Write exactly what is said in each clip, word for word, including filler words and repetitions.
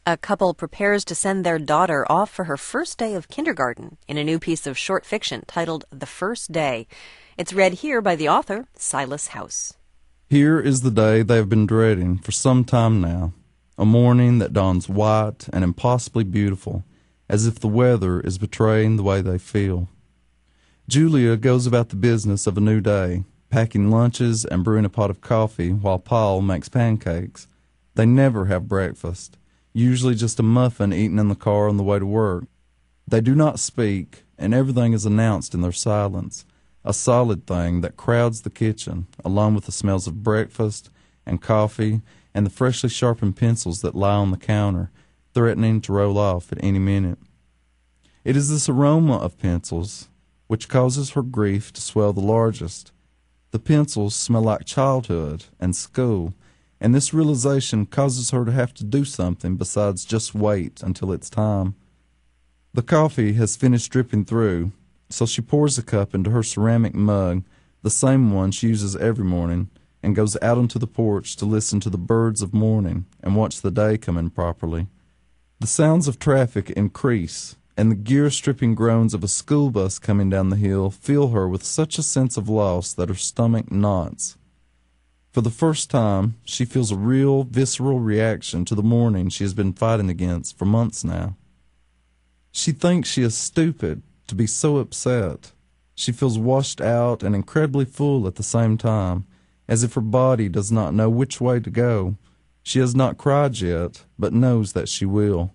A couple prepares to send their daughter off for her first day of kindergarten in a new piece of short fiction titled The First Day. It's read here by the author, Silas House. Here is the day they have been dreading for some time now, a morning that dawns white and impossibly beautiful, as if the weather is betraying the way they feel. Julia goes about the business of a new day, packing lunches and brewing a pot of coffee while Paul makes pancakes. They never have breakfast, usually just a muffin eaten in the car on the way to work. They do not speak, and everything is announced in their silence, a solid thing that crowds the kitchen, along with the smells of breakfast and coffee and the freshly sharpened pencils that lie on the counter, threatening to roll off at any minute. It is this aroma of pencils which causes her grief to swell the largest. The pencils smell like childhood and school, and this realization causes her to have to do something besides just wait until it's time. The coffee has finished dripping through, so she pours a cup into her ceramic mug, the same one she uses every morning, and goes out onto the porch to listen to the birds of morning and watch the day come in properly. The sounds of traffic increase, and the gear-stripping groans of a school bus coming down the hill fill her with such a sense of loss that her stomach knots. For the first time, she feels a real, visceral reaction to the morning she has been fighting against for months now. She thinks she is stupid to be so upset. She feels washed out and incredibly full at the same time, as if her body does not know which way to go. She has not cried yet, but knows that she will.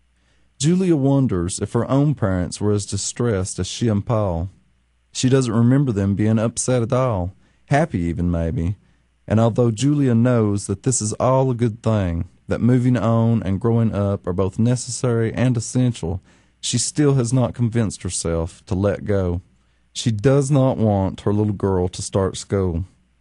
Julia wonders if her own parents were as distressed as she and Paul. She doesn't remember them being upset at all, happy even maybe, and although Julia knows that this is all a good thing, that moving on and growing up are both necessary and essential, she still has not convinced herself to let go. She does not want her little girl to start school.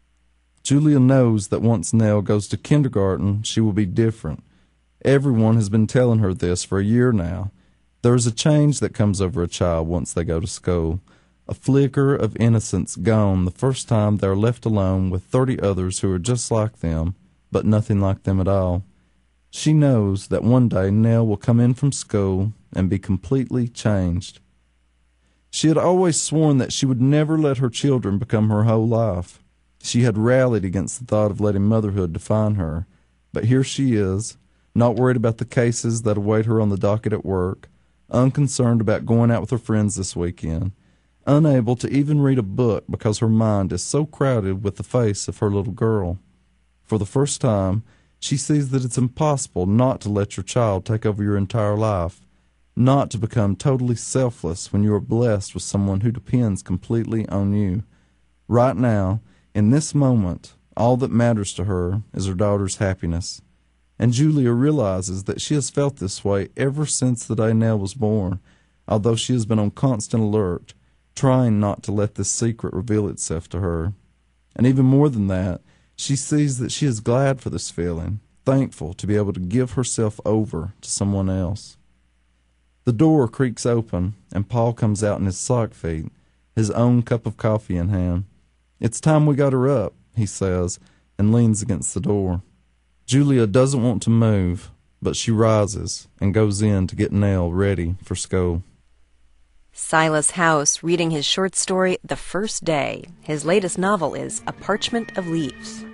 Julia knows that once Nell goes to kindergarten, she will be different. Everyone has been telling her this for a year now. There is a change that comes over a child once they go to school, a flicker of innocence gone the first time they are left alone with thirty others who are just like them, but nothing like them at all. She knows that one day Nell will come in from school and be completely changed. She had always sworn that she would never let her children become her whole life. She had rallied against the thought of letting motherhood define her, but here she is, not worried about the cases that await her on the docket at work, unconcerned about going out with her friends this weekend, unable to even read a book because her mind is so crowded with the face of her little girl. For the first time, she sees that it's impossible not to let your child take over your entire life, not to become totally selfless when you are blessed with someone who depends completely on you. Right now, in this moment, all that matters to her is her daughter's happiness. And Julia realizes that she has felt this way ever since the day Nell was born, although she has been on constant alert, trying not to let this secret reveal itself to her. And even more than that, she sees that she is glad for this feeling, thankful to be able to give herself over to someone else. The door creaks open, and Paul comes out in his sock feet, his own cup of coffee in hand. "It's time we got her up," he says, and leans against the door. Julia doesn't want to move, but she rises and goes in to get Nell ready for school. Silas House reading his short story, The First Day. His latest novel is A Parchment of Leaves.